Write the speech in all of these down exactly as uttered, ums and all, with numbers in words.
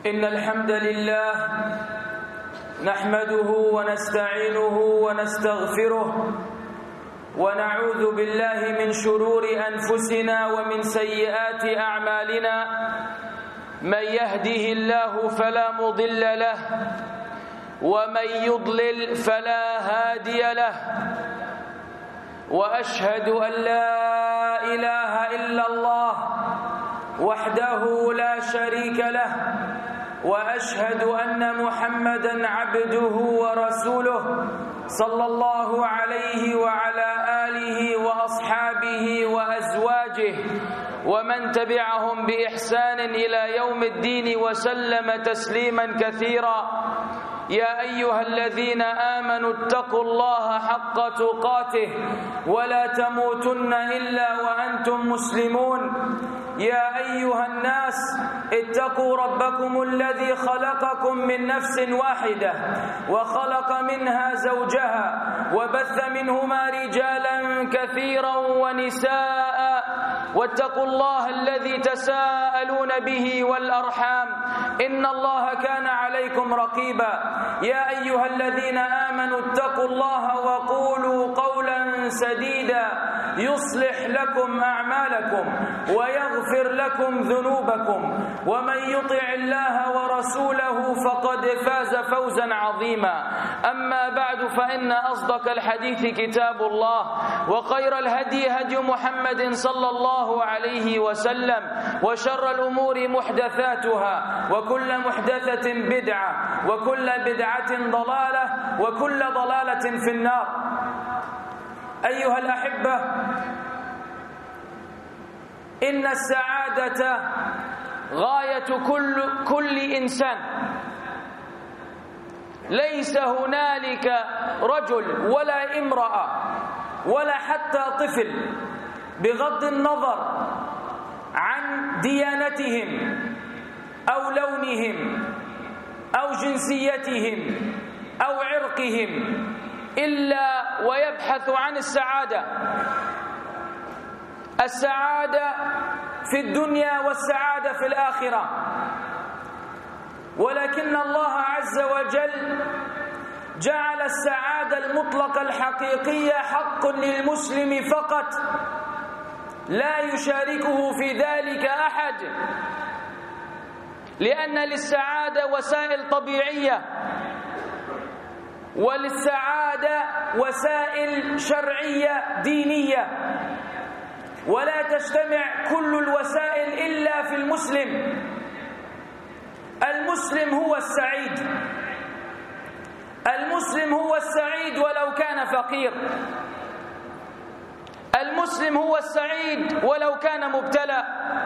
إن الحمد لله نحمده ونستعينه ونستغفره ونعوذ بالله من شرور أنفسنا ومن سيئات أعمالنا. من يهده الله فلا مضل له ومن يضلل فلا هادي له، وأشهد أن لا إله إلا الله وحده لا شريك له، وأشهد أن محمدًا عبده ورسوله صلى الله عليه وعلى آله وأصحابه وأزواجه ومن تبعهم بإحسان إلى يوم الدين وسلم تسليمًا كثيرًا. يا أيها الذين آمنوا اتقوا الله حق تقاته ولا تموتن إلا وأنتم مسلمون. يا أيها الناس اتقوا ربكم الذي خلقكم من نفس واحدة وخلق منها زوجها وبث منهما رجالا كثيرا ونساء، واتقوا الله الذي تساءلون به والأرحام إن الله كان عليكم رقيبا. يا أيها الذين آمنوا اتقوا الله وقولوا قولا سديدا يصلح لكم أعمالكم ويغفر لكم ذنوبكم، ومن يطع الله ورسوله فقد فاز فوزا عظيما. أما بعد، فإن أصدق الحديث كتاب الله، وخير الهدي هدي محمد صلى الله عليه وسلم، وشر الأمور محدثاتها، وكل محدثة بدعة، وكل بدعة ضلالة، وكل ضلالة في النار. أيها الأحبة، إن السعادة غاية كل كل إنسان. ليس هنالك رجل ولا امرأة ولا حتى طفل، بغض النظر عن ديانتهم أو لونهم أو جنسيتهم أو عرقهم، إلا ويبحث عن السعادة. السعادة في الدنيا والسعادة في الآخرة. ولكن الله عز وجل جعل السعادة المطلقة الحقيقية حق للمسلم فقط، لا يشاركه في ذلك أحد، لأن للسعادة وسائل طبيعية، وللسعادة وسائل شرعية دينية، ولا تجتمع كل الوسائل إلا في المسلم. المسلم هو السعيد، المسلم هو السعيد ولو كان فقير، المسلم هو السعيد ولو كان مبتلى،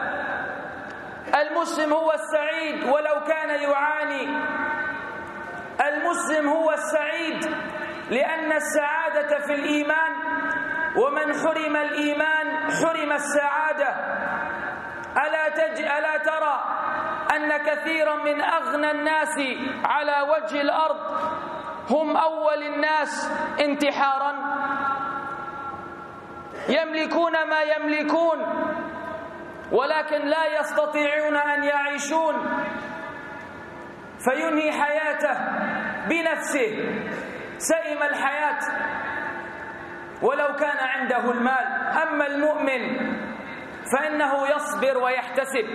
المسلم هو السعيد ولو كان يعاني، المسلم هو السعيد لأن السعادة في الإيمان، ومن حرم الإيمان حرم السعادة. ألا, تج... ألا ترى أن كثيرا من أغنى الناس على وجه الأرض هم أول الناس انتحارا؟ يملكون ما يملكون ولكن لا يستطيعون أن يعيشون، فينهي حياته بنفسه سئم الحياة ولو كان عنده المال. أما المؤمن فإنه يصبر ويحتسب.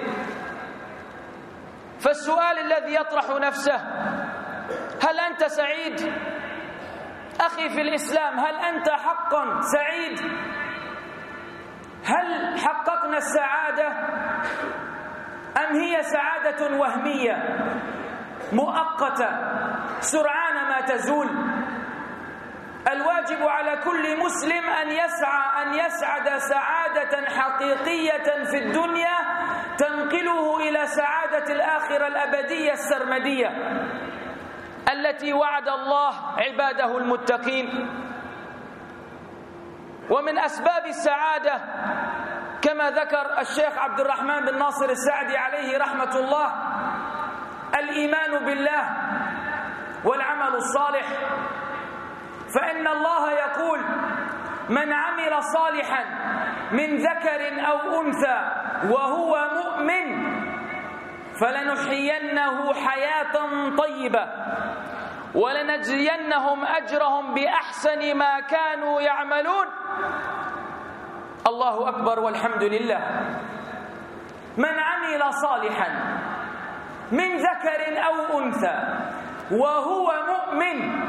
فالسؤال الذي يطرح نفسه: هل أنت سعيد؟ أخي في الإسلام، هل أنت حقا سعيد؟ هل حققنا السعادة أم هي سعادة وهمية مؤقتة سرعان ما تزول؟ الواجب على كل مسلم أن يسعى أن يسعد سعادة حقيقية في الدنيا تنقله إلى سعادة الآخرة الأبدية السرمدية التي وعد الله عباده المتقين. ومن أسباب السعادة كما ذكر الشيخ عبد الرحمن بن ناصر السعدي عليه رحمة الله الإيمان بالله والعمل الصالح. فإن الله يقول: من عمل صالحا من ذكر أو أنثى وهو مؤمن فلنحيينه حياة طيبة ولنجزينهم أجرهم بأحسن ما كانوا يعملون. الله أكبر والحمد لله. من عمل صالحا من ذكر أو أنثى وهو مؤمن،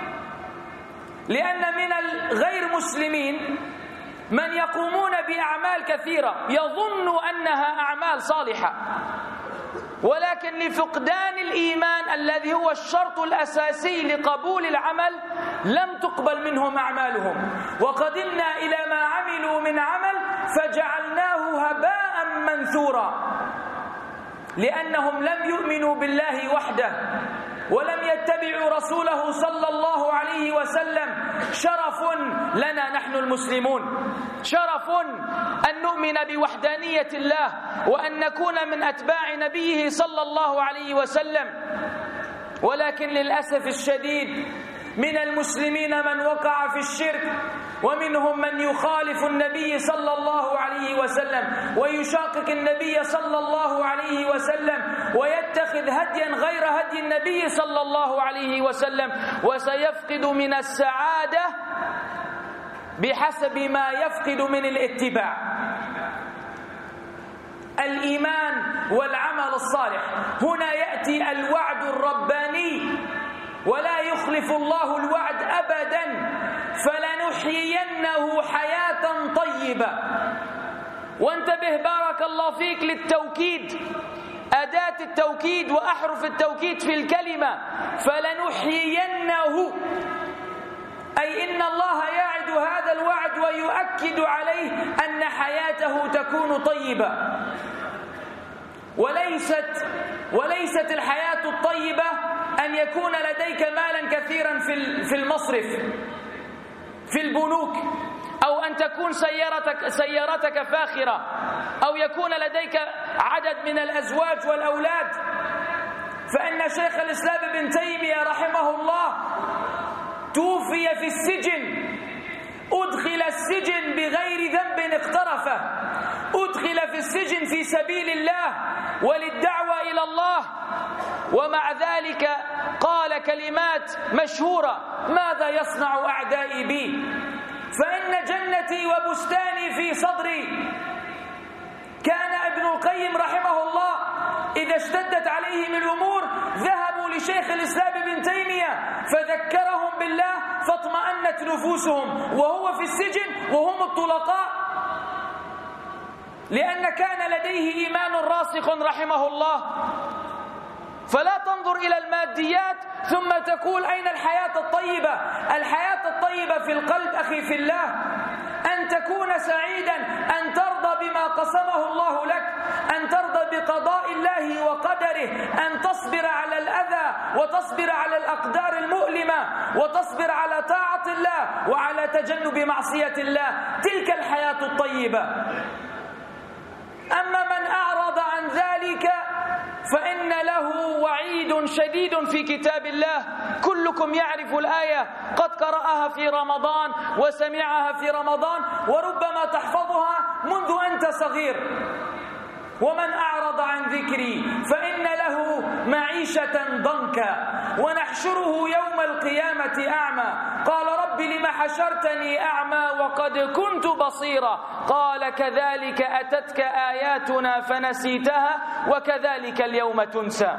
لأن من الغير مسلمين من يقومون بأعمال كثيرة يظن أنها أعمال صالحة، ولكن لفقدان الإيمان الذي هو الشرط الأساسي لقبول العمل لم تقبل منهم أعمالهم. وقدمنا إلى ما عملوا من عمل فجعلناه هباء منثورا، لأنهم لم يؤمنوا بالله وحده ولم يتبعوا رسوله صلى الله عليه وسلم. شرف لنا نحن المسلمون، شرف أن نؤمن بوحدانية الله وأن نكون من أتباع نبيه صلى الله عليه وسلم. ولكن للأسف الشديد من المسلمين من وقع في الشرك، ومنهم من يخالف النبي صلى الله عليه وسلم ويشاقق النبي صلى الله عليه وسلم ويتخذ هديا غير هدي النبي صلى الله عليه وسلم، وسيفقد من السعادة بحسب ما يفقد من الاتباع. الإيمان والعمل الصالح، هنا يأتي الوعد الرباني ولا يخلف الله الوعد أبدا. فلنحيينه حياة طيبة. وانتبه بارك الله فيك للتوكيد، أداة التوكيد وأحرف التوكيد في الكلمة فلنحيينه، أي إن الله يعد هذا الوعد ويؤكد عليه أن حياته تكون طيبة. وليست وليست الحياة الطيبة أن يكون لديك مالا كثيرا في المصرف في البنوك، أو أن تكون سيارتك سيارتك فاخرة، أو يكون لديك عدد من الأزواج والأولاد. فإن شيخ الإسلام ابن تيمية رحمه الله توفي في السجن، أدخل السجن بغير ذنب اقترفه، أدخل في السجن في سبيل الله وللدعوة إلى الله، ومع ذلك قال كلمات مشهورة: ماذا يصنع أعدائي بي؟ فإن جنتي وبستاني في صدري. كان ابن القيم رحمه الله إذا اشتدت عليهم الأمور ذهبوا لشيخ الإسلام ابن تيمية فذكرهم بالله فاطمأنت نفوسهم وهو في السجن وهم الطلقاء، لأن كان لديه إيمان راسخ رحمه الله. فلا تنظر إلى الماديات ثم تقول أين الحياة الطيبة. الحياة الطيبة في القلب أخي في الله، أن تكون سعيدا، أن ترضى بما قسمه الله لك، أن ترضى بقضاء الله وقدره، أن تصبر على الأذى وتصبر على الأقدار المؤلمة وتصبر على طاعة الله وعلى تجنب معصية الله. تلك الحياة الطيبة. أما من أعرض عن ذلك فإن له وعيد شديد في كتاب الله. كلكم يعرف الآية، قد قرأها في رمضان وسمعها في رمضان وربما تحفظها منذ أنت صغير: ومن أعرض عن ذكري فإن له معيشة ضنكا ونحشره يوم القيامة أعمى قال رب لم حشرتني أعمى وقد كنت بصيرا قال كذلك أتتك آياتنا فنسيتها وكذلك اليوم تنسى.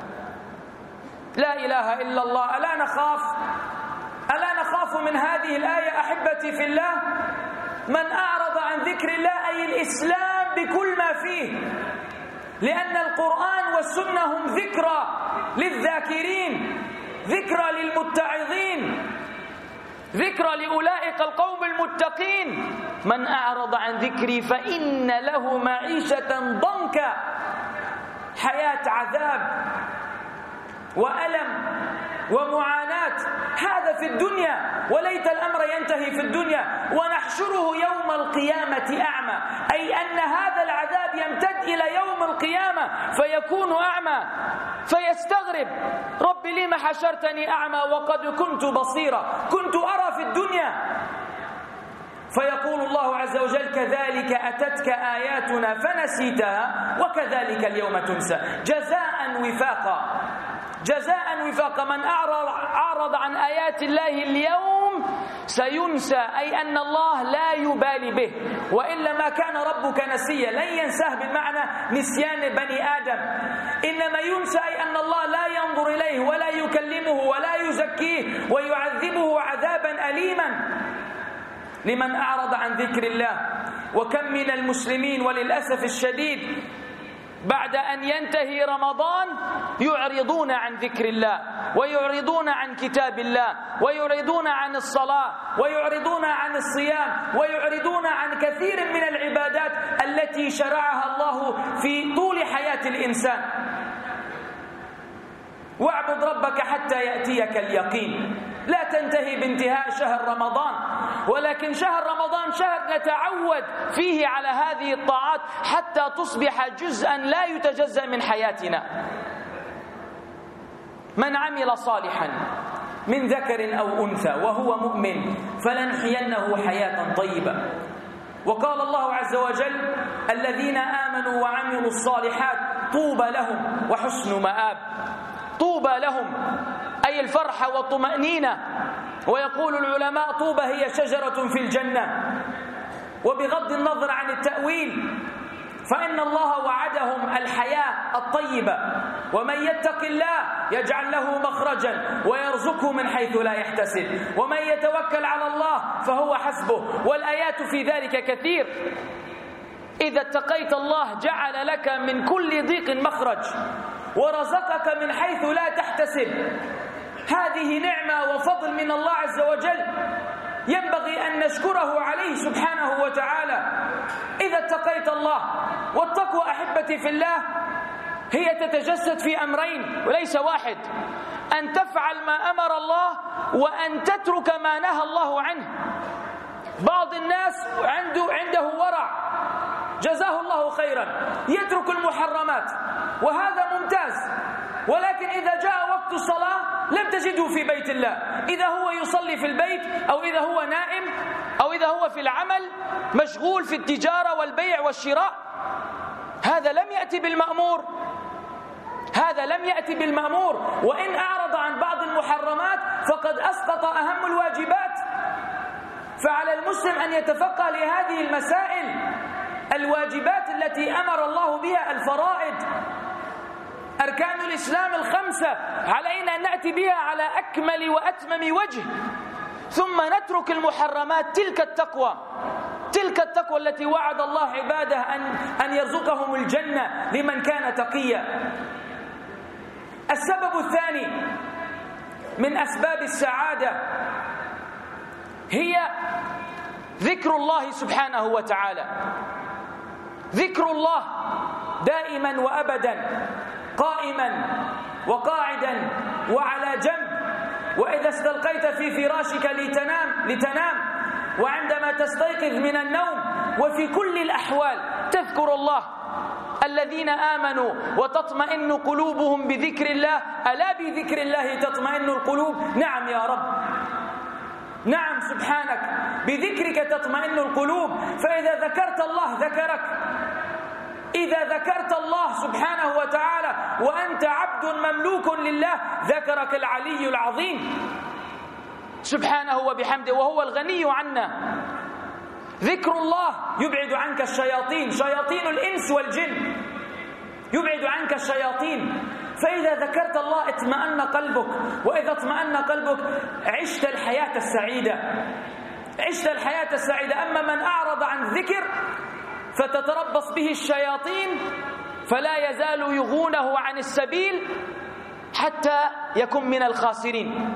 لا إله إلا الله. ألا نخاف ألا نخاف من هذه الآية أحبتي في الله؟ من أعرض عن ذكر الله أي الإسلام بكل ما فيه، لأن القرآن والسنة هم ذكرى للذاكرين، ذكرى للمتعظين، ذكرى لأولئك القوم المتقين. من أعرض عن ذكري فإن له معيشة ضنكا، حياة عذاب وألم ومعاناة، هذا في الدنيا، وليت الأمر ينتهي في الدنيا. ونحشره يوم القيامة أعمى، أي أن هذا العذاب يمتد إلى يوم القيامة فيكون أعمى فيستغرب: رب لم حشرتني أعمى وقد كنت بصيرا، كنت أرى في الدنيا. فيقول يقول الله عز وجل: كذلك أتتك آياتنا فنسيتها وكذلك اليوم تنسى. جزاء وفاقا، جزاء وفاقا. من أعرض, أعرض عن آيات الله اليوم سينسى، أي أن الله لا يبالي به، وإلا ما كان ربك نسيا. لن ينساه بمعنى نسيان بني آدم، إنما ينسى أي أن الله لا ينظر إليه ولا يكلمه ولا يزكيه ويعذبه عذابا أليما لمن أعرض عن ذكر الله. وكم من المسلمين وللأسف الشديد بعد أن ينتهي رمضان يعرضون عن ذكر الله، ويعرضون عن كتاب الله، ويعرضون عن الصلاة، ويعرضون عن الصيام، ويعرضون عن كثير من العبادات التي شرعها الله في طول حياة الإنسان. واعبد ربك حتى يأتيك اليقين. لا تنتهي بانتهاء شهر رمضان، ولكن شهر رمضان شهر نتعود فيه على هذه الطاعات حتى تصبح جزءا لا يتجزأ من حياتنا. من عمل صالحا من ذكر أو أنثى وهو مؤمن فلنحيينه حياة طيبة. وقال الله عز وجل: الذين آمنوا وعملوا الصالحات طوبى لهم وحسن مآب. طوبى لهم أي الفرحة والطمأنينة. ويقول العلماء: طوبى هي شجرة في الجنة. وبغض النظر عن التأويل فإن الله وعدهم الحياة الطيبة، ومن يتق الله يجعل له مخرجا ويرزقه من حيث لا يحتسب، ومن يتوكل على الله فهو حسبه. والآيات في ذلك كثير. إذا اتقيت الله جعل لك من كل ضيق مخرج ورزقك من حيث لا تحتسب. هذه نعمة وفضل من الله عز وجل ينبغي أن نشكره عليه سبحانه وتعالى. إذا اتقيت الله، والتقوى أحبتي في الله هي تتجسد في أمرين وليس واحد: أن تفعل ما أمر الله وأن تترك ما نهى الله عنه. بعض الناس عنده عنده ورع جزاه الله خيرا، يترك المحرمات وهذا ممتاز، ولكن إذا جاء وقت الصلاة لم تجده في بيت الله. إذا هو يصلي في البيت، أو إذا هو نائم، أو إذا هو في العمل مشغول في التجارة والبيع والشراء. هذا لم يأتي بالمأمور، هذا لم يأتي بالمأمور. وإن أعرض عن بعض المحرمات فقد أسقط أهم الواجبات. فعلى المسلم أن يتفقه لهذه المسائل، الواجبات التي أمر الله بها، الفرائض، أركان الإسلام الخمسة، علينا أن نأتي بها على أكمل وأتمم وجه، ثم نترك المحرمات. تلك التقوى، تلك التقوى التي وعد الله عباده أن أن يرزقهم الجنة لمن كان تقيا. السبب الثاني من أسباب السعادة هي ذكر الله سبحانه وتعالى. ذكر الله دائما وأبدا، قائما وقاعدا وعلى جنب، وإذا استلقيت في فراشك لتنام لتنام وعندما تستيقظ من النوم، وفي كل الأحوال تذكر الله. الذين آمنوا وتطمئن قلوبهم بذكر الله، ألا بذكر الله تطمئن القلوب؟ نعم يا رب، نعم سبحانك، بذكرك تطمئن القلوب. فإذا ذكرت الله ذكرك، إذا ذكرت الله سبحانه وتعالى وأنت عبد مملوك لله ذكرك العلي العظيم سبحانه وبحمده، وهو الغني عنا. ذكر الله يبعد عنك الشياطين، شياطين الإنس والجن، يبعد عنك الشياطين. فإذا ذكرت الله اطمأن قلبك، وإذا اطمأن قلبك عشت الحياة السعيدة، عشت الحياة السعيدة. أما من أعرض عن الذكر فتتربص به الشياطين فلا يزال يغونه عن السبيل حتى يكون من الخاسرين.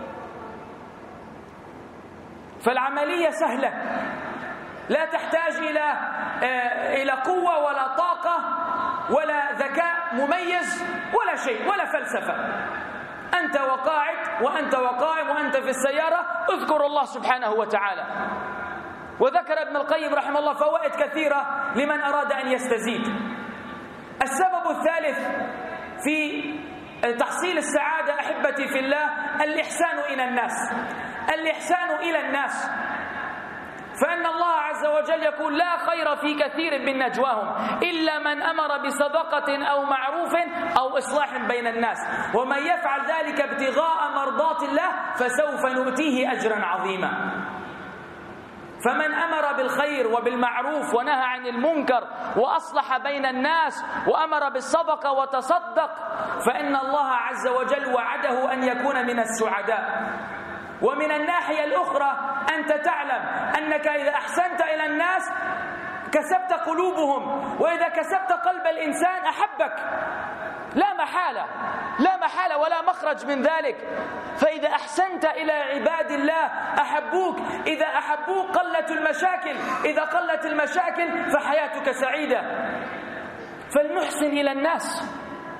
فالعملية سهلة، لا تحتاج إلى إلى قوة ولا طاقة ولا ذكاء مميز ولا شيء ولا فلسفة. أنت وقاعد وأنت وقائم وأنت في السيارة اذكر الله سبحانه وتعالى. وذكر ابن القيم رحمه الله فوائد كثيرة لمن أراد أن يستزيد. السبب الثالث في تحصيل السعادة أحبتي في الله الإحسان إلى الناس، الإحسان إلى الناس. فإن الله وجل يقول لا خير في كثير من نجواهم إلا من أمر بصدقة أو معروف أو إصلاح بين الناس ومن يفعل ذلك ابتغاء مرضات الله فسوف نؤتيه أجرا عظيما. فمن أمر بالخير وبالمعروف ونهى عن المنكر وأصلح بين الناس وأمر بالصدقة وتصدق فإن الله عز وجل وعده أن يكون من السعداء. ومن الناحية الأخرى أنت تعلم أنك إذا أحسنت إلى الناس كسبت قلوبهم، وإذا كسبت قلب الإنسان أحبك، لا محالة لا محالة ولا مخرج من ذلك. فإذا أحسنت إلى عباد الله أحبوك، إذا أحبوك قلت المشاكل، إذا قلت المشاكل فحياتك سعيدة. فلنحسن إلى الناس،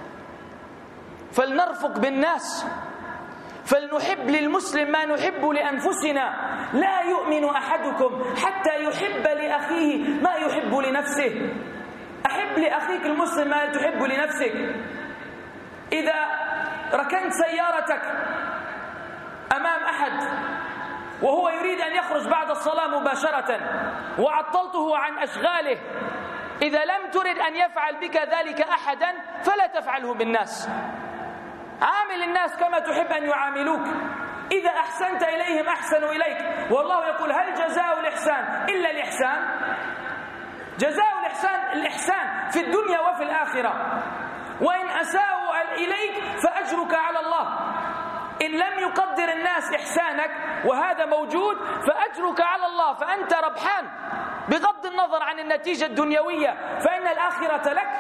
فلنرفق بالناس، فلنحب للمسلم ما نحب لأنفسنا. لا يؤمن أحدكم حتى يحب لأخيه ما يحب لنفسه. أحب لأخيك المسلم ما تحب لنفسك. إذا ركنت سيارتك أمام أحد وهو يريد أن يخرج بعد الصلاة مباشرة وعطلته عن أشغاله، إذا لم ترد أن يفعل بك ذلك أحدا فلا تفعله بالناس. عامل الناس كما تحب أن يعاملوك. إذا أحسنت إليهم أحسنوا إليك. والله يقول هل جزاء الإحسان إلا الإحسان؟ جزاء الإحسان الإحسان في الدنيا وفي الآخرة. وإن أساءوا إليك فأجرك على الله. إن لم يقدر الناس إحسانك وهذا موجود فأجرك على الله، فأنت ربحان بغض النظر عن النتيجة الدنيوية، فإن الآخرة لك.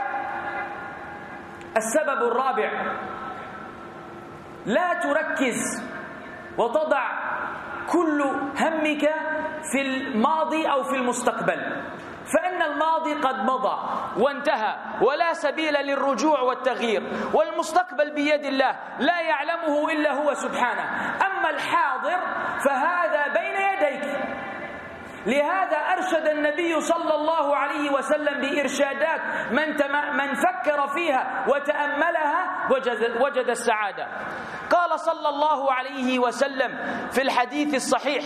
السبب الرابع، لا تركز وتضع كل همك في الماضي أو في المستقبل، فإن الماضي قد مضى وانتهى ولا سبيل للرجوع والتغيير، والمستقبل بيد الله لا يعلمه إلا هو سبحانه. أما الحاضر فهذا بين يديك. لهذا أرشد النبي صلى الله عليه وسلم بإرشادات من, من فكر فيها وتأملها وجد, وجد السعادة. قال صلى الله عليه وسلم في الحديث الصحيح: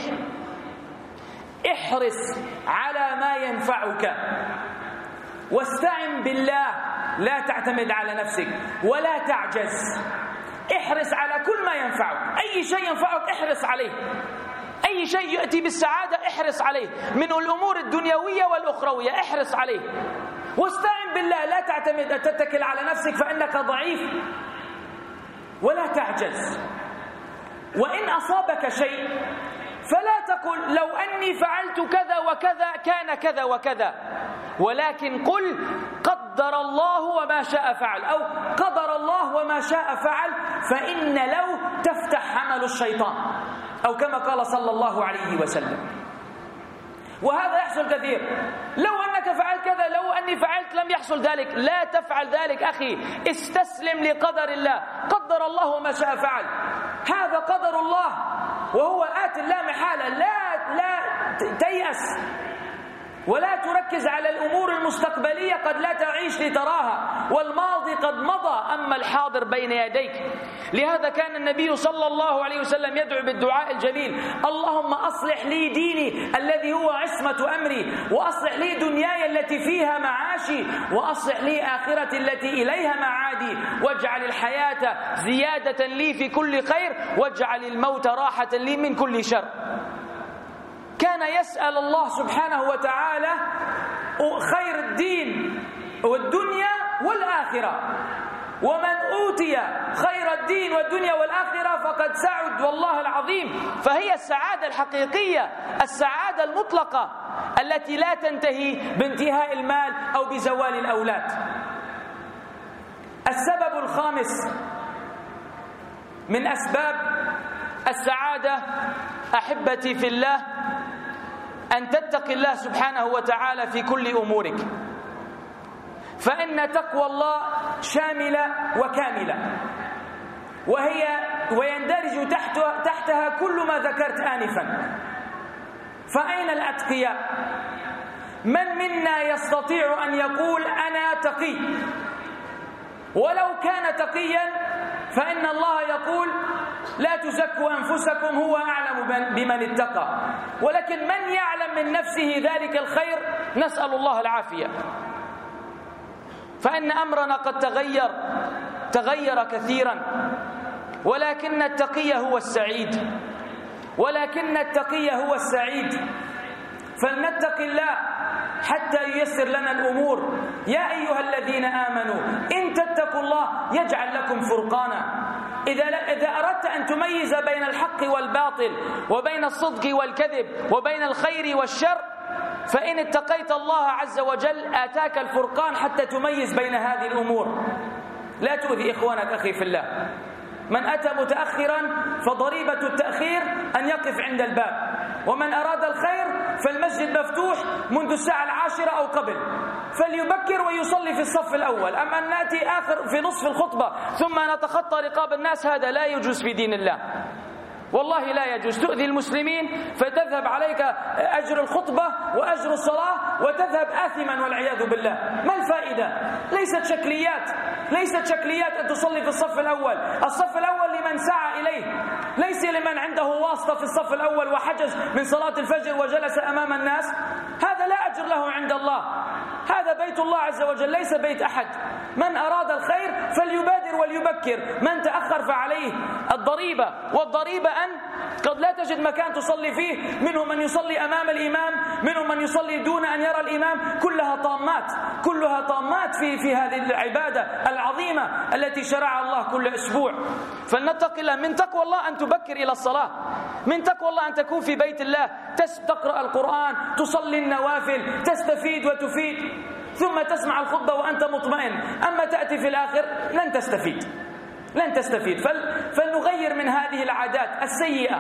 احرص على ما ينفعك واستعن بالله، لا تعتمد على نفسك ولا تعجز. احرص على كل ما ينفعك، أي شيء ينفعك احرص عليه، أي شيء يأتي بالسعادة احرص عليه من الأمور الدنيوية والأخروية احرص عليه. واستعن بالله، لا تعتمد أن تتكل على نفسك فإنك ضعيف، ولا تعجز. وإن أصابك شيء فلا تقل لو أني فعلت كذا وكذا كان كذا وكذا، ولكن قل قدر الله وما شاء فعل، أو قدر الله وما شاء فعل، فإن لو تفتح عمل الشيطان، أو كما قال صلى الله عليه وسلم. وهذا يحصل كثير، لو أنك فعلت كذا، لو أني فعلت لم يحصل ذلك. لا تفعل ذلك أخي، استسلم لقدر الله. قدر الله وما شاء فعل، هذا قدر الله وهو آت لا محالة. لا لا تيأس ولا تركز على الأمور المستقبلية، قد لا تعيش لتراها، والماضي قد مضى، أما الحاضر بين يديك. لهذا كان النبي صلى الله عليه وسلم يدعو بالدعاء الجليل: اللهم أصلح لي ديني الذي هو عصمة أمري، وأصلح لي دنياي التي فيها معاشي، وأصلح لي آخرتي التي إليها معادي، واجعل الحياة زيادة لي في كل خير، واجعل الموت راحة لي من كل شر. كان يسأل الله سبحانه وتعالى خير الدين والدنيا والآخرة، ومن أوتي خير الدين والدنيا والآخرة فقد سعد والله العظيم. فهي السعادة الحقيقية، السعادة المطلقة التي لا تنتهي بانتهاء المال أو بزوال الأولاد. السبب الخامس من أسباب السعادة أحبتي في الله أن تتقي الله سبحانه وتعالى في كل أمورك، فإن تقوى الله شاملة وكاملة، وهي ويندرج تحتها, تحتها كل ما ذكرت آنفا. فأين الأتقياء؟ من منا يستطيع أن يقول أنا تقي؟ ولو كان تقيا فإن الله يقول لا تزكوا أنفسكم هو أعلم بمن اتقى. ولكن من يعلم من نفسه ذلك الخير نسأل الله العافية. فإن أمرنا قد تغير تغير كثيرا، ولكن التقي هو السعيد، ولكن التقي هو السعيد. فلنتق الله حتى ييسر لنا الأمور. يا أيها الذين آمنوا إن تتقوا الله يجعل لكم فرقانا. إذا إذا أردت أن تميز بين الحق والباطل وبين الصدق والكذب وبين الخير والشر، فإن اتقيت الله عز وجل آتاك الفرقان حتى تميز بين هذه الأمور. لا تؤذي إخوانك أخي في الله. من أتى متأخرا فضريبة التأخير أن يقف عند الباب، ومن أراد الخير فالمسجد مفتوح منذ الساعة العاشرة أو قبل، فليبكر ويصلي في الصف الأول. أما أن نأتي آخر في نصف الخطبة ثم نتخطى رقاب الناس، هذا لا يجوز في دين الله، والله لا يجوز. تؤذي المسلمين فتذهب عليك أجر الخطبة وأجر الصلاة وتذهب آثما والعياذ بالله. ما الفائدة؟ ليست شكليات، ليست شكليات أن تصلي في الصف الأول. الصف الأول لمن سعى إليه، ليس لمن عنده واسطة في الصف الأول وحجز من صلاة الفجر وجلس أمام الناس. هذا لا أجر له عند الله، هذا بيت الله عز وجل ليس بيت أحد. من أراد الخير فليبادر وليبكر، من تأخر فعليه الضريبة. والضريبة أن قد لا تجد مكان تصلي فيه، منهم من يصلي أمام الإمام، منهم من يصلي دون أن يرى الإمام. كلها طامات، كلها طامات في في هذه العبادة العظيمة التي شرعها الله كل أسبوع. فلنتق الله. من تقوى الله أن تبكر إلى الصلاة، من تقوى الله أن تكون في بيت الله تقرأ القرآن، تصلي النوافل، تستفيد وتفيد، ثم تسمع الخطبة وأنت مطمئن. أما تأتي في الآخر لن تستفيد، لن تستفيد. فلنغير من هذه العادات السيئة،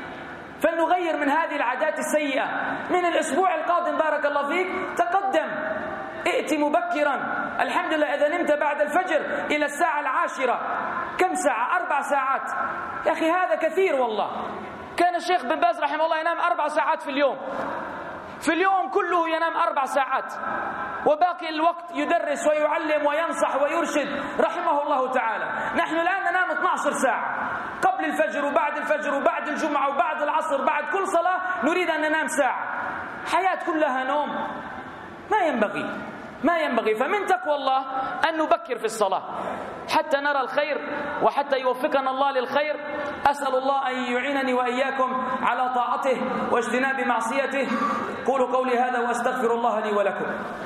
فلنغير من هذه العادات السيئة. من الأسبوع القادم بارك الله فيك تقدم، ائت مبكرا. الحمد لله إذا نمت بعد الفجر إلى الساعة العاشرة، كم ساعة؟ أربع ساعات. يا أخي هذا كثير والله. كان الشيخ بن باز رحمه الله ينام أربع ساعات في اليوم، في اليوم كله ينام أربع ساعات، وباقي الوقت يدرس ويعلم وينصح ويرشد رحمه الله تعالى. نحن الآن ننام اثنتي عشرة ساعة، قبل الفجر وبعد الفجر وبعد الجمعة وبعد العصر، بعد كل صلاة نريد أن ننام ساعة. حياة كلها نوم، ما ينبغي، ما ينبغي. فمن تقوى الله أن نبكر في الصلاة حتى نرى الخير وحتى يوفقنا الله للخير. أسأل الله أن يعينني وإياكم على طاعته واجتناب معصيته. قولوا قولي هذا وأستغفر الله لي ولكم.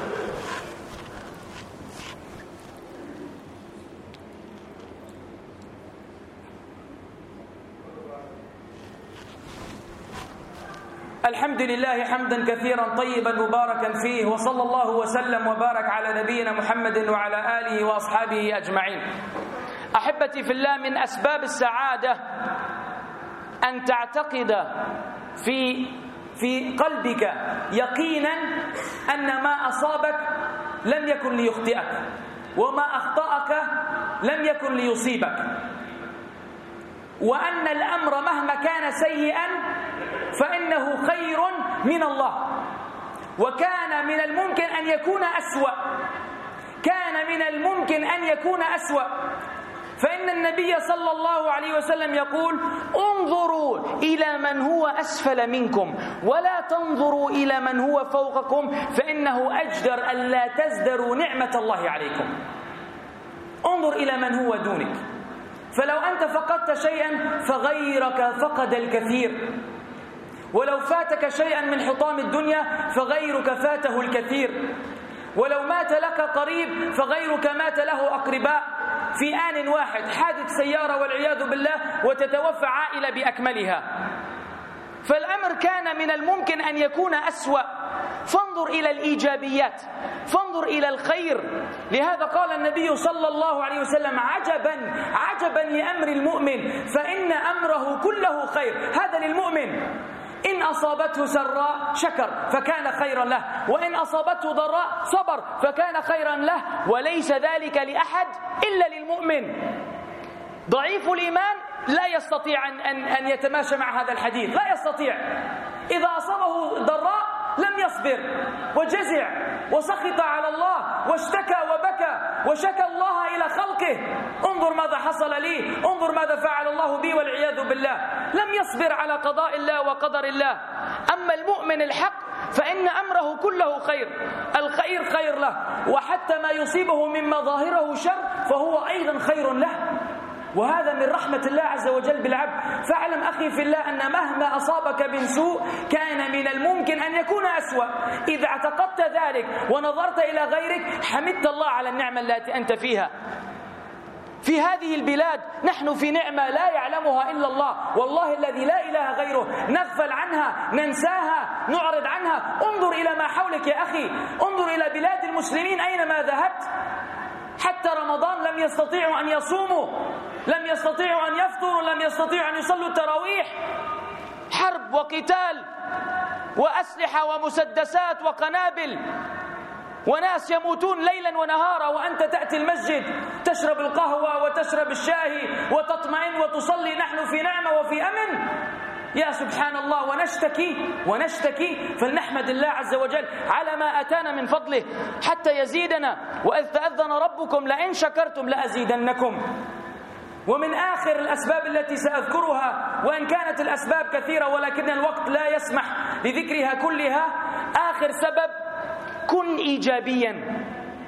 الحمد لله حمدا كثيرا طيبا مباركا فيه، وصلى الله وسلم وبارك على نبينا محمد وعلى آله وأصحابه أجمعين. أحبتي في الله، من أسباب السعادة أن تعتقد في في قلبك يقينا أن ما أصابك لم يكن ليخطئك، وما أخطأك لم يكن ليصيبك، وأن الأمر مهما كان سيئا فإنه خير من الله. وكان من الممكن أن يكون أسوأ، كان من الممكن أن يكون أسوأ. فإن النبي صلى الله عليه وسلم يقول: انظروا إلى من هو أسفل منكم ولا تنظروا إلى من هو فوقكم، فإنه أجدر ألا تزدروا نعمة الله عليكم. انظر إلى من هو دونك، فلو أنت فقدت شيئا فغيرك فقد الكثير، ولو فاتك شيئا من حطام الدنيا فغيرك فاته الكثير، ولو مات لك قريب فغيرك مات له أقرباء في آن واحد. حادث سيارة والعياذ بالله وتتوفى عائلة بأكملها. فالأمر كان من الممكن أن يكون أسوأ. فانظر إلى الإيجابيات، فانظر إلى الخير. لهذا قال النبي صلى الله عليه وسلم: عجبا عجبا لأمر المؤمن فإن أمره كله خير. هذا للمؤمن، إن أصابته سراء شكر فكان خيرا له، وإن أصابته ضراء صبر فكان خيرا له، وليس ذلك لأحد إلا للمؤمن. ضعيف الإيمان لا يستطيع أن, أن, أن يتماشى مع هذا الحديث، لا يستطيع. إذا أصابه ضراء لم يصبر وجزع وسخط على الله واشتكى وبكى وشكى الله إلى خلقه: انظر ماذا حصل لي، انظر ماذا فعل الله بي والعياذ بالله. لم يصبر على قضاء الله وقدر الله. أما المؤمن الحق فإن أمره كله خير، الخير خير له، وحتى ما يصيبه مما ظاهره شر فهو أيضا خير له، وهذا من رحمة الله عز وجل بالعبد. فاعلم أخي في الله أن مهما أصابك من سوء كان من الممكن أن يكون أسوأ. إذا اعتقدت ذلك ونظرت إلى غيرك حمدت الله على النعمة التي أنت فيها. في هذه البلاد نحن في نعمة لا يعلمها إلا الله، والله الذي لا إله غيره. نغفل عنها، ننساها، نعرض عنها. انظر إلى ما حولك يا أخي، انظر إلى بلاد المسلمين أينما ذهبت. حتى رمضان لم يستطيعوا أن يصوموا، لم يستطيعوا أن يفطروا، لم يستطيعوا أن يصلوا التراويح. حرب وقتال وأسلحة ومسدسات وقنابل، وناس يموتون ليلا ونهارا، وأنت تأتي المسجد تشرب القهوة وتشرب الشاي وتطمئن وتصلي. نحن في نعمة وفي أمن، يا سبحان الله. ونشتكي ونشتكي فلنحمد الله عز وجل على ما أتانا من فضله حتى يزيدنا. وإذ تأذن ربكم لئن شكرتم لأزيدنكم. ومن آخر الأسباب التي سأذكرها، وإن كانت الأسباب كثيرة ولكن الوقت لا يسمح لذكرها كلها، آخر سبب: كن إيجابيا.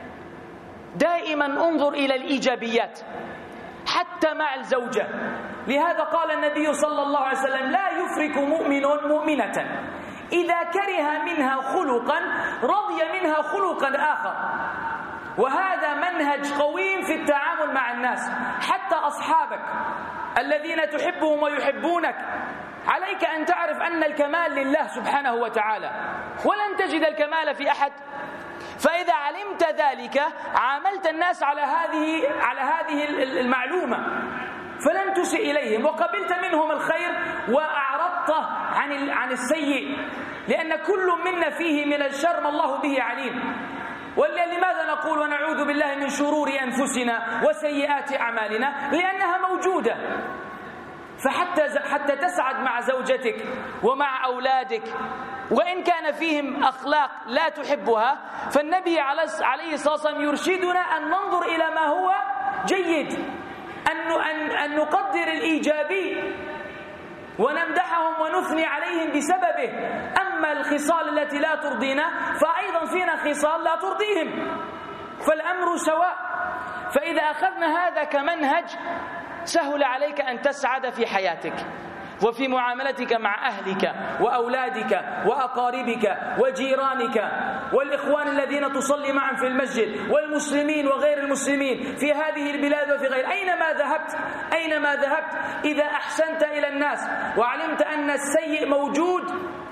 دائما انظر إلى الإيجابيات حتى مع الزوجة. لهذا قال النبي صلى الله عليه وسلم: لا يفرك مؤمن مؤمنة إذا كره منها خلقا رضي منها خلقا آخر. وهذا منهج قويم في التعامل مع الناس، حتى أصحابك الذين تحبهم ويحبونك. عليك أن تعرف أن الكمال لله سبحانه وتعالى، ولن تجد الكمال في أحد. فإذا علمت ذلك عاملت الناس على هذه على هذه المعلومة، فلن تسئ إليهم، وقبلت منهم الخير وأعرضت عن عن السيء، لأن كل منا فيه من الشر ما الله به عليم. ولماذا نقول ونعوذ بالله من شرور أنفسنا وسيئات أعمالنا؟ لأنها موجودة. فحتى حتى تسعد مع زوجتك ومع أولادك، وإن كان فيهم أخلاق لا تحبها، فالنبي عليه الصلاة والسلام يرشدنا أن ننظر إلى ما هو جيد، أن أن نقدر الإيجابي ونمدحهم ونثني عليهم بسببه. أما الخصال التي لا ترضينا فأيضا فينا خصال لا ترضيهم، فالأمر سواء. فإذا أخذنا هذا كمنهج سهل عليك أن تسعد في حياتك وفي معاملتك مع أهلك وأولادك وأقاربك وجيرانك والإخوان الذين تصلي معهم في المسجد والمسلمين وغير المسلمين في هذه البلاد وفي غير. أينما ذهبت أينما ذهبت إذا أحسنت إلى الناس وعلمت أن السيء موجود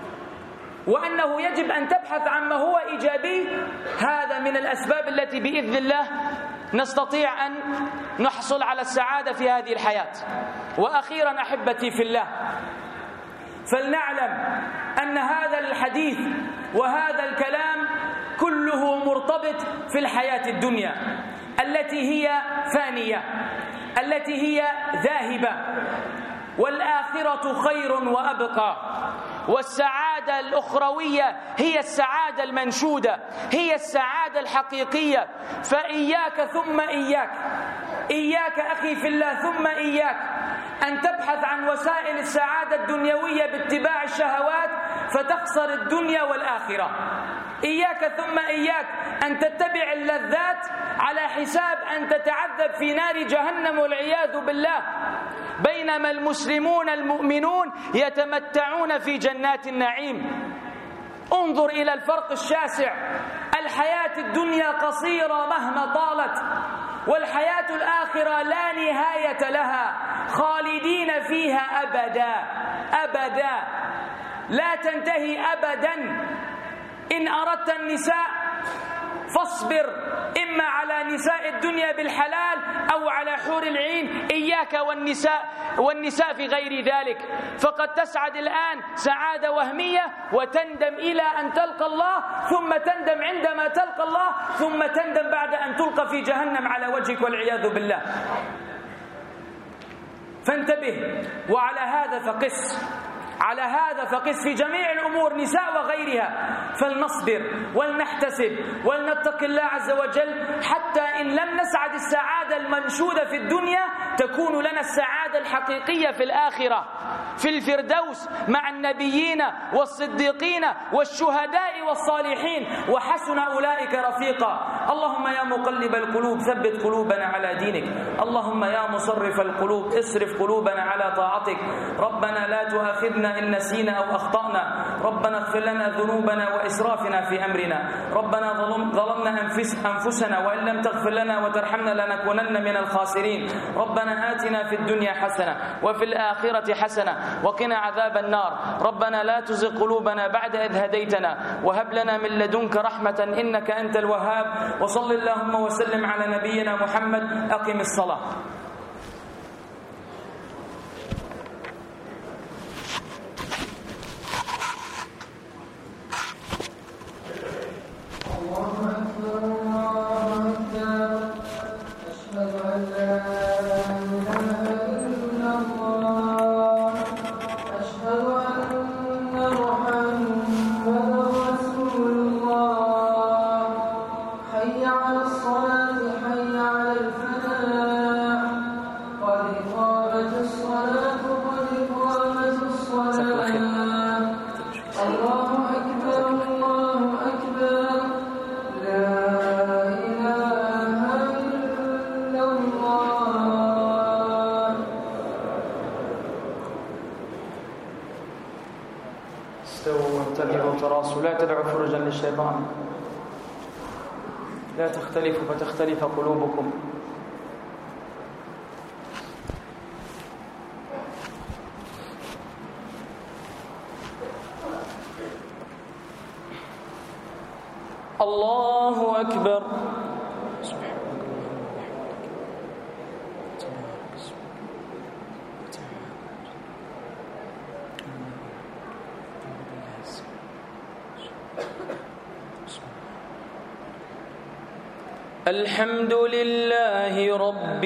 وأنه يجب أن تبحث عما هو إيجابي، هذا من الأسباب التي بإذن الله نستطيع أن نحصل على السعادة في هذه الحياة. وأخيرا أحبتي في الله، فلنعلم أن هذا الحديث وهذا الكلام كله مرتبط في الحياة الدنيا التي هي فانية، التي هي ذاهبة، والآخرة خير وأبقى. والسعادة الأخروية هي السعادة المنشودة، هي السعادة الحقيقية. فإياك ثم إياك إياك أخي في الله ثم إياك أن تبحث عن وسائل السعادة الدنيوية باتباع الشهوات فتخسر الدنيا والآخرة. إياك ثم إياك أن تتبع اللذات على حساب أن تتعذب في نار جهنم والعياذ بالله، بينما المسلمون المؤمنون يتمتعون في جنات النعيم. انظر إلى الفرق الشاسع. الحياة الدنيا قصيرة مهما طالت، والحياة الآخرة لا نهاية لها، خالدين فيها أبدا أبدا، لا تنتهي أبدا. إن أردت النساء فاصبر إما على نساء الدنيا بالحلال أو على حور العين، إياك والنساء والنساء في غير ذلك، فقد تسعد الآن سعادة وهمية وتندم إلى أن تلقى الله، ثم تندم عندما تلقى الله، ثم تندم بعد أن تلقى في جهنم على وجهك والعياذ بالله. فانتبه، وعلى هذا فقس على هذا فقس في جميع الأمور نساء وغيرها، فلنصبر ولنحتسب ولنتق الله عز وجل، حتى إن لم نسعد السعادة المنشودة في الدنيا تكون لنا السعادة الحقيقية في الآخرة، في الفردوس مع النبيين والصديقين والشهداء والصالحين، وحسن أولئك رفيقا. اللهم يا مقلب القلوب ثبت قلوبنا على دينك، اللهم يا مصرف القلوب اصرف قلوبنا على طاعتك. ربنا لا تؤاخذنا إن نسينا أو أخطأنا، ربنا اغفر لنا ذنوبنا وإسرافنا في أمرنا، ربنا ظلم ظلمنا أنفس أنفسنا وإن لم تغفر لنا وترحمنا لنكونن من الخاسرين. ربنا آتنا في الدنيا حسنة وفي الآخرة حسنة وقنا عذاب النار. ربنا لا تزغ قلوبنا بعد إذ هديتنا وهب لنا من لدنك رحمة إنك أنت الوهاب. وصل اللهم وسلم على نبينا محمد. أقم الصلاة. لا تدعوا فرجا للشيطان، لا تختلفوا فتختلف قلوبكم. الله أكبر. الحمد لله رب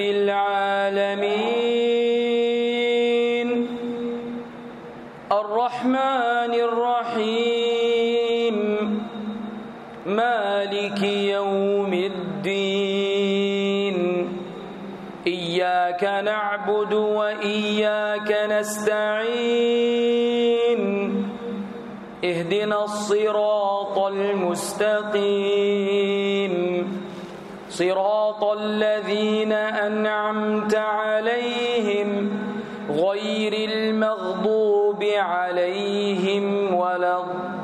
العالمين الرحمن الرحيم مالك يوم الدين إياك نعبد وإياك نستعين اهدنا الصراط المستقيم صراط الذين أنعمت عليهم غير المغضوب عليهم ولا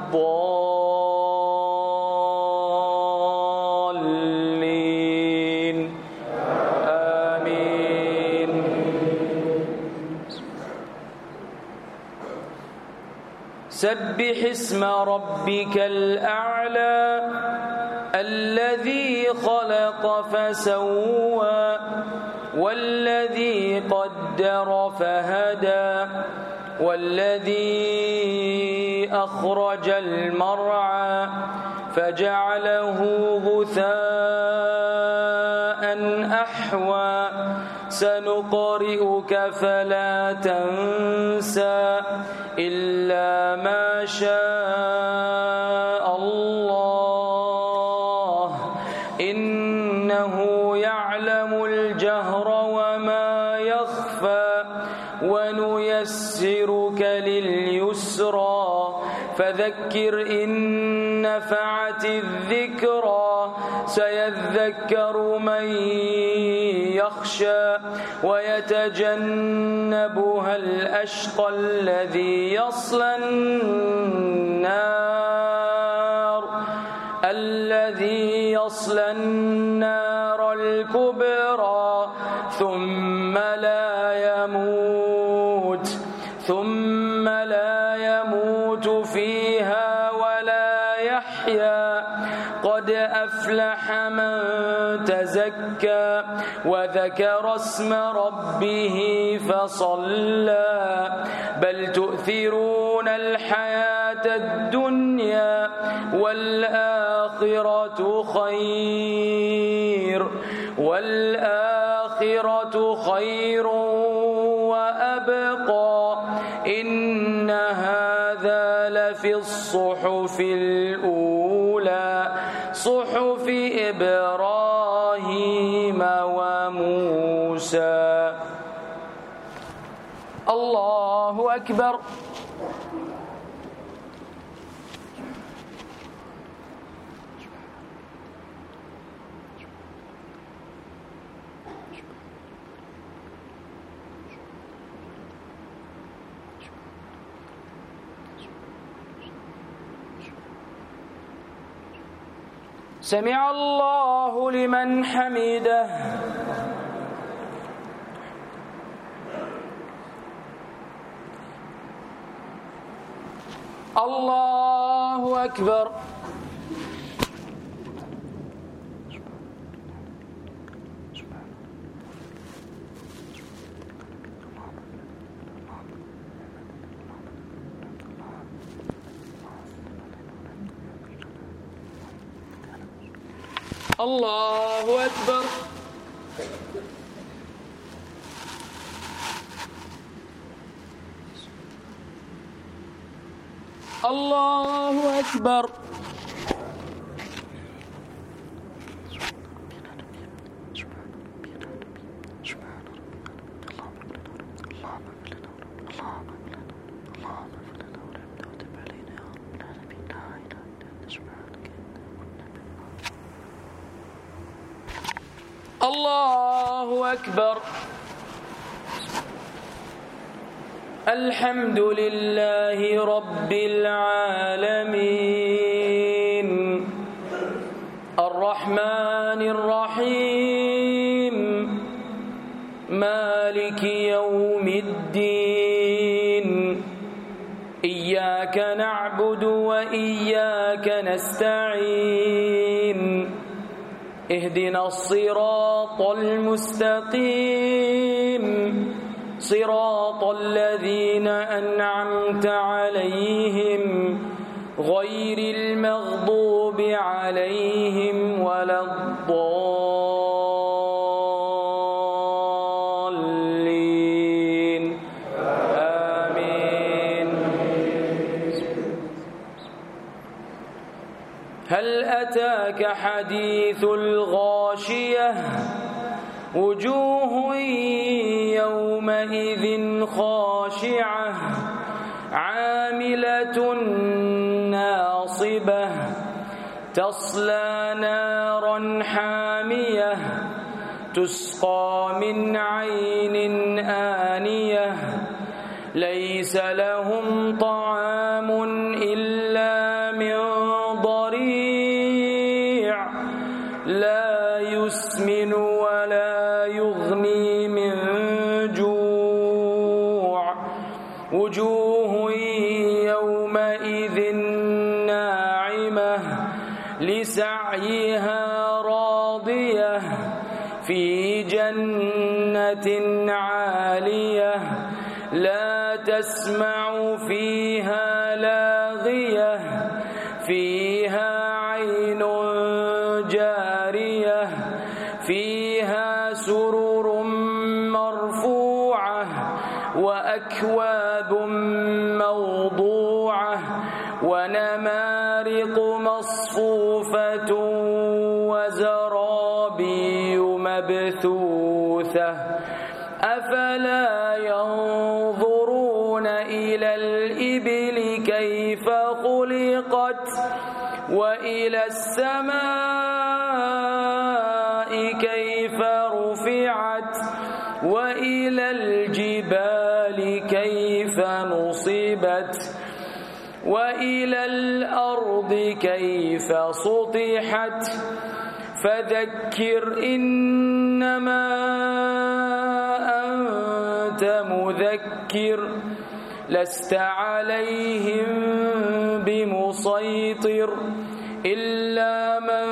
الضالين آمين. سبح اسم ربك الأعلى الذي خلق فسوى والذي قدر فهدى والذي أخرج المرعى فجعله غثاء أحوى سنقرئك فلا تنسى إلا ما شاء الله إنه يعلم الجهر وما يخفى ونيسرك لليسرى فذكر إن نفعت الذكرى سيذكر من يخشى ويتجنبها الأشقى الذي يصلى النار الذي يصلى النار الكبرى ثم لا يموت ثم لا يموت فيها ولا يحيا قد أفلح من تزكى وذكر اسم ربه فصلى بل تؤثرون الحياة الدنيا والآخرة خير والآخرة خير وأبقى إن هذا الصحف الأولى صحف إبراهيم وموسى. الله أكبر. سمع الله لمن حمده. الله أكبر. الله أكبر. الله أكبر. الله أكبر. الحمد لله رب العالمين الرحمن الرحيم مالك يوم الدين إياك نعبد وإياك نستعين اهدنا الصراط المستقيم صراط الذين أنعمت عليهم غير المغضوب عليهم ولا الضالين آمين. هل أتاك حديث الغاشية وجوه يومئذ خاشعة عاملة ناصبة تصلى نارا حامية تسقى من عين آنية ليس لهم طعام إلا من ضريع لا يسمن ولا يغني من جوع وجوه يومئذ ناعمة لسعيها راضية في جنة عالية لا تسمع فيها لاغية فيها عين جارية فيها سرر مرفوعة وأكواب موضوعة ونمارق مصفوفة وزرابي مبثوثة أفلا ينظرون إلى الإبل كيف خلقت وإلى السماء كيف رفعت وإلى الجبال كيف نصبت وإلى الأرض كيف سطحت فذكر إنما أنت مذكر لست عليهم بمسيطر إلا من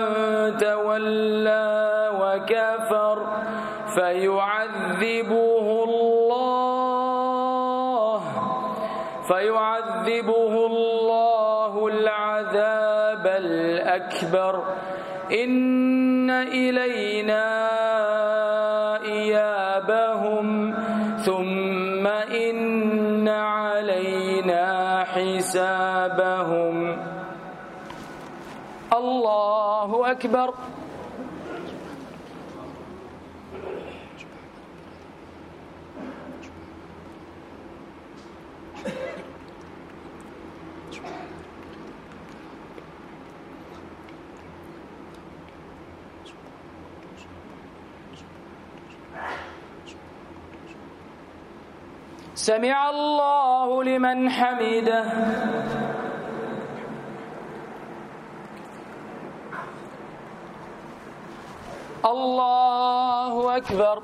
تولى وكفر فيعذبه الله فيعذبه الله العذاب الأكبر إن إلينا إيابهم ثم إن علينا حسابهم. الله أكبر. سمع الله لمن حمده. الله أكبر.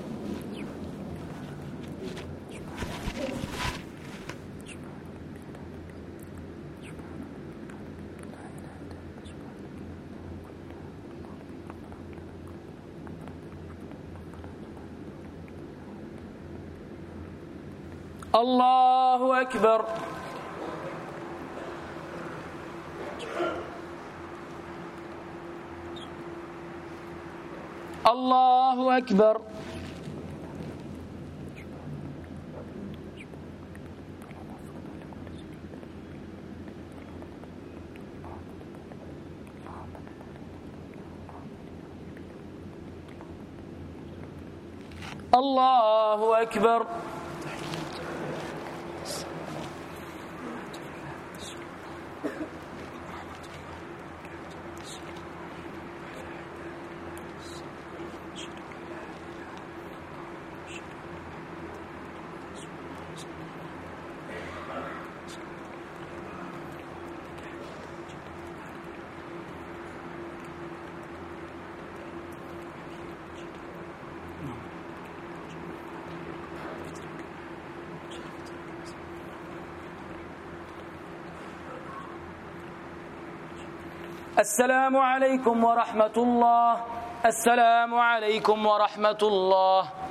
الله أكبر. الله أكبر. الله أكبر. السلام عليكم ورحمة الله. السلام عليكم ورحمة الله.